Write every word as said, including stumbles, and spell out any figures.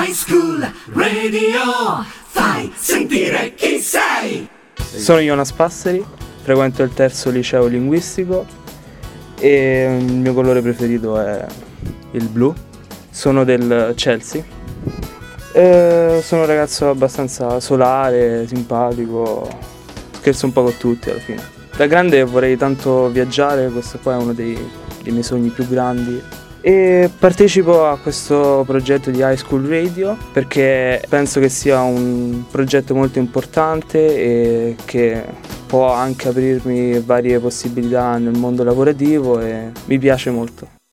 High School Radio, fai sentire chi sei. Sono Jonas Passeri, frequento il terzo liceo linguistico e il mio colore preferito è il blu. Sono del Chelsea. E sono un ragazzo abbastanza solare, simpatico, scherzo un po' con tutti alla fine. Da grande vorrei tanto viaggiare, questo qua è uno dei, dei miei sogni più grandi. E partecipo a questo progetto di High School Radio perché penso che sia un progetto molto importante e che può anche aprirmi varie possibilità nel mondo lavorativo e mi piace molto.